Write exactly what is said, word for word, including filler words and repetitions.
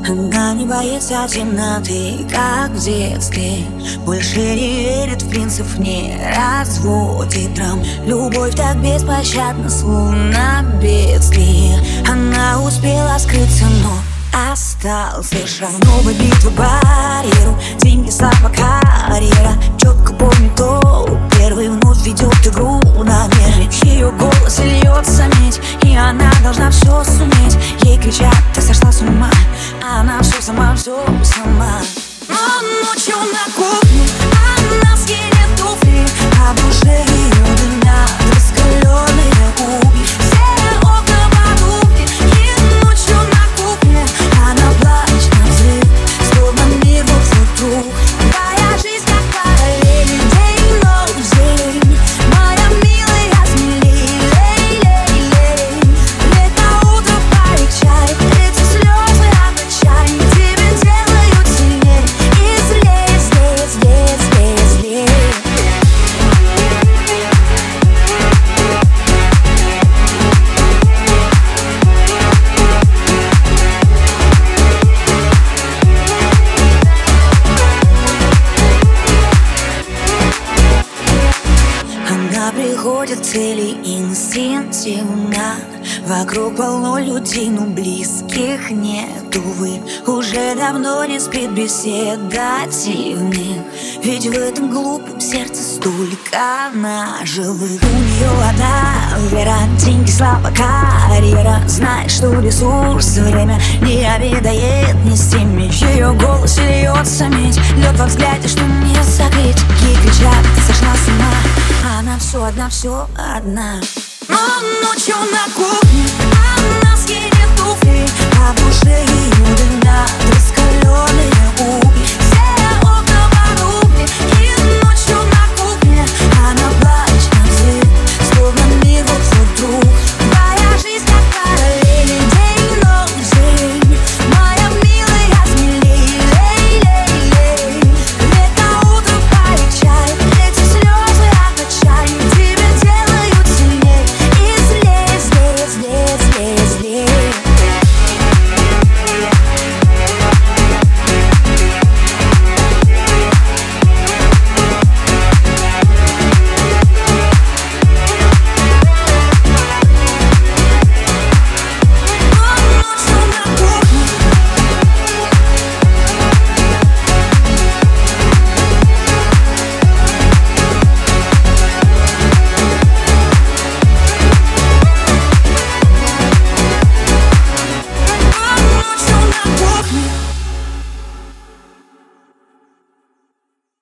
Она не боится темноты, как в детстве. Больше не верит в принцип, не разводит драм. Любовь так беспощадна, словно бедствие. Она успела скрыться, но остался шаг. Новая битва барьеру, деньги, слава, карьера. Четко помню то, первый вновь ведет игру на нервы. Ее голос льется медь, и она должна все суметь. Ей кричат: ты сошла с ума. Она все сама, все сама. Но ночью на кухне она скинет туфли, а в душе ее дымят раскаленные угли. Все окна потухли, и ночью на кухне она плачет на взрыв, словно мир вокруг. Твоя жизнь как параллель, день, ночь, день. Моя милая, смелей, лей, лей, лей. Лето, утро, полегчай, эти слезы от отчаяния тебя делают сильней. И злее, злее, злее, злее, злее. Она приходит к цели инстинктивно. Вокруг полно людей, но близких нет, увы. Уже давно не спит беседа дивных. Ведь в этом глупом сердце столько наживых. У нее одна вера, деньги, слава, карьера. Знает, что ресурс время не обедает ни с теми. В ее голосе льется медь, лед во взгляде, что не согреть. Ей кричат: ты сошла с ума. Она все одна, все одна. Но ночью на кухне она скинет туфли, а в душе